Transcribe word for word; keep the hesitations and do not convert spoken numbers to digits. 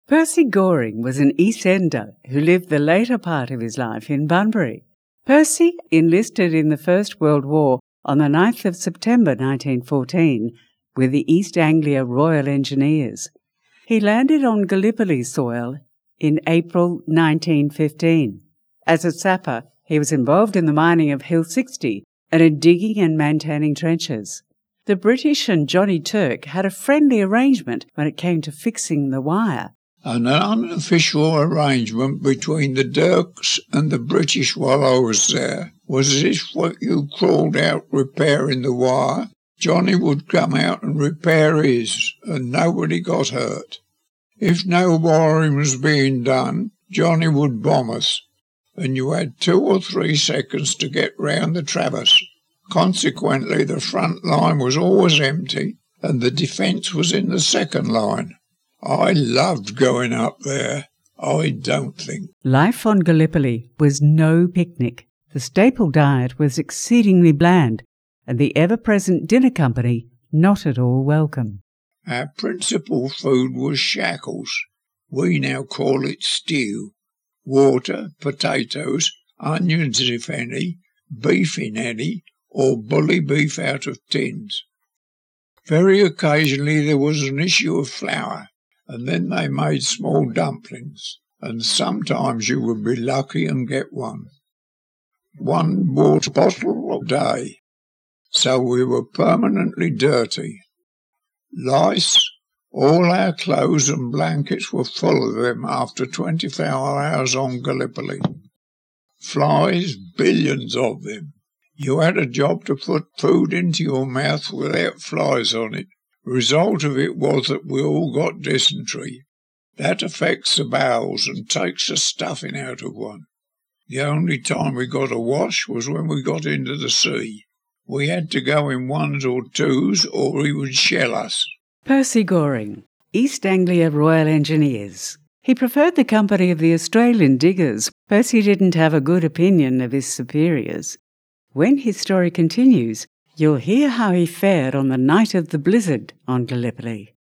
Percy Goring was an East Ender who lived the later part of his life in Bunbury. Percy enlisted in the First World War on the ninth of September nineteen fourteen with the East Anglia Royal Engineers. He landed on Gallipoli soil in April nineteen fifteen. As a sapper, he was involved in the mining of Hill sixty and in digging and maintaining trenches. The British and Johnny Turk had a friendly arrangement when it came to fixing the wire. An unofficial arrangement between the Dirks and the British while I was there was if what you crawled out repairing the wire, Johnny would come out and repair his, and nobody got hurt. If no wiring was being done, Johnny would bomb us, and you had two or three seconds to get round the traverse. Consequently, the front line was always empty, and the defence was in the second line. I loved going up there. I don't think. Life on Gallipoli was no picnic. The staple diet was exceedingly bland, and the ever-present dinner company not at all welcome. Our principal food was shackles. We now call it stew. Water, potatoes, onions if any, beef in any, or bully beef out of tins. Very occasionally there was an issue of flour, and then they made small dumplings, and sometimes you would be lucky and get one. One water bottle a day, so we were permanently dirty. Lice, all our clothes and blankets were full of them after twenty-four hours on Gallipoli. Flies, billions of them. You had a job to put food into your mouth without flies on it. Result of it was that we all got dysentery. That affects the bowels and takes the stuffing out of one. The only time we got a wash was when we got into the sea. We had to go in ones or twos or he would shell us. Percy Goring, East Anglia Royal Engineers. He preferred the company of the Australian diggers. Percy didn't have a good opinion of his superiors. When his story continues, you'll hear how he fared on the night of the blizzard on Gallipoli.